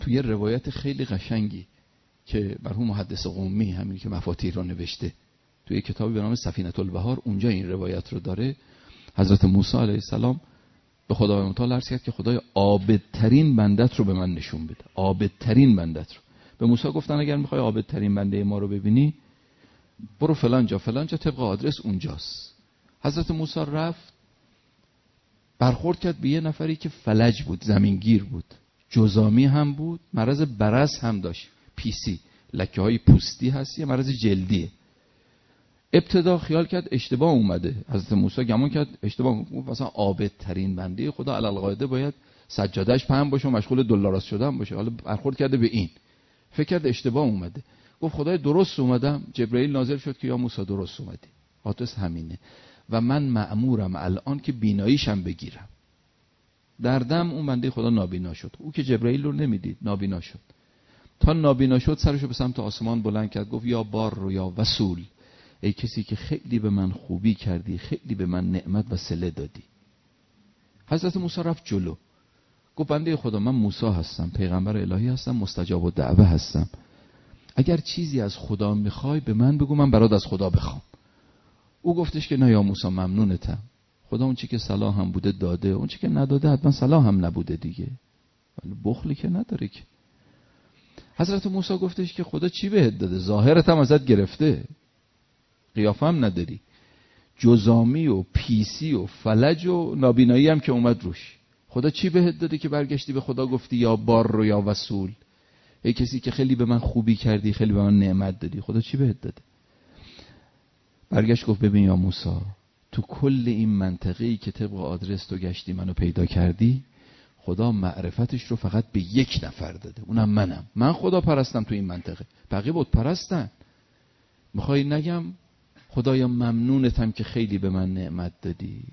توی روایت خیلی قشنگی که مرحوم محدث قمی همین که مفاتیح رو نوشته توی کتابی به نام سفینة البحار، اونجا این روایت رو داره. حضرت موسی علیه السلام به خدای متعال عرض کرد که خدای عابدترین بندت رو به من نشون بده، عابدترین بندت رو. به موسی گفتن اگر میخوای عابدترین بنده ما رو ببینی برو فلان جا طبق آدرس اونجاست. حضرت موسی رفت، برخورد کرد به یه نفری که فلج بود، زمینگیر بود، جزامی هم بود، مرض برص هم داشت، پیسی، لکه های پوستی هست، یه مرض جلدیه. ابتدا خیال کرد اشتباه اومده، حضرت موسی گمان کرد اشتباه، مثلا عابدترین بنده خدا علالقاعده باید سجادهش پهن باشه و مشغول دلاراست شدن باشه، حالا برخورد کرده به این، فکر کرد اشتباه اومده. گفت خدای درست اومدم. جبرئیل نازل شد که یا موسی درست اومدی، آدرس همینه و من مأمورم الان که بیناییشم بگیرم. در دم اون بنده خدا نابینا شد. او که جبرئیل رو نمیدید نابینا شد. تا نابینا شد سرشو به سمت آسمان بلند کرد، گفت یا بار رو یا وصول، ای کسی که خیلی به من خوبی کردی، خیلی به من نعمت و صله دادی. حضرت موسی رفت جلو، گفت بنده خدا من موسی هستم، پیغمبر الهی هستم، مستجاب الدعوه هستم. اگر چیزی از خدا میخوای به من بگو، من برات از خدا بخوام. او گفتش که نه یا موسی ممنونتم، خدا اون چی که صلاح هم بوده داده، اون چی که نداده حتما صلاح هم نبوده دیگه، ولی بخلی که نداره که. حضرت موسی گفتش که خدا چی بهت داده؟ ظاهرت هم ازت گرفته، قیافه هم نداری، جزامی و پیسی و فلج و نابینایی هم که اومد روش. خدا چی بهت داده که برگشتی به خدا گفتی یا بار رو یا وصول، ای کسی که خیلی به من خوبی کردی، خیلی به من نعمت دادی، خدا چی بهت داده؟ برگشت گفت ببین یا موسی، تو کل این منطقه‌ای که طبق آدرس تو گشتی منو پیدا کردی، خدا معرفتش رو فقط به یک نفر داده، اونم منم. من خدا پرستم تو این منطقه، بقیه بت پرستن. میخوای نگم خدایا ممنونتم که خیلی به من نعمت دادی؟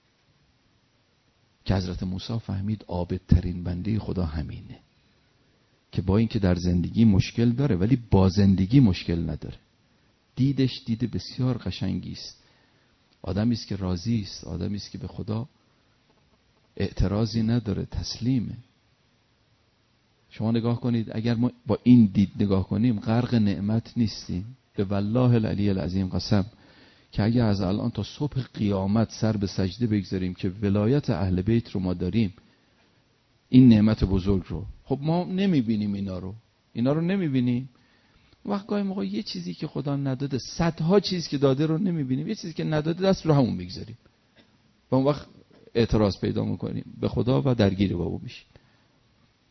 که حضرت موسی فهمید عابدترین بنده خدا همینه که با اینکه در زندگی مشکل داره ولی با زندگی مشکل نداره. دیدش دید بسیار قشنگی است. آدمی است که راضی است، آدمی است که به خدا اعتراضی نداره، تسلیمه. شما نگاه کنید، اگر ما با این دید نگاه کنیم غرق نعمت نیستیم. به والله العلی العظیم قسم که اگر از الان تا صبح قیامت سر به سجده بگذاریم که ولایت اهل بیت رو ما داریم، این نعمت بزرگ رو، خب ما نمیبینیم اینا رو نمیبینیم. وقت گاهی موقع یه چیزی که خدا نداده، صدها چیز که داده رو نمیبینیم، یه چیزی که نداده دست رو همون بگذاریم و اون وقت اعتراض پیدا میکنیم به خدا و درگیر بابا میشیم.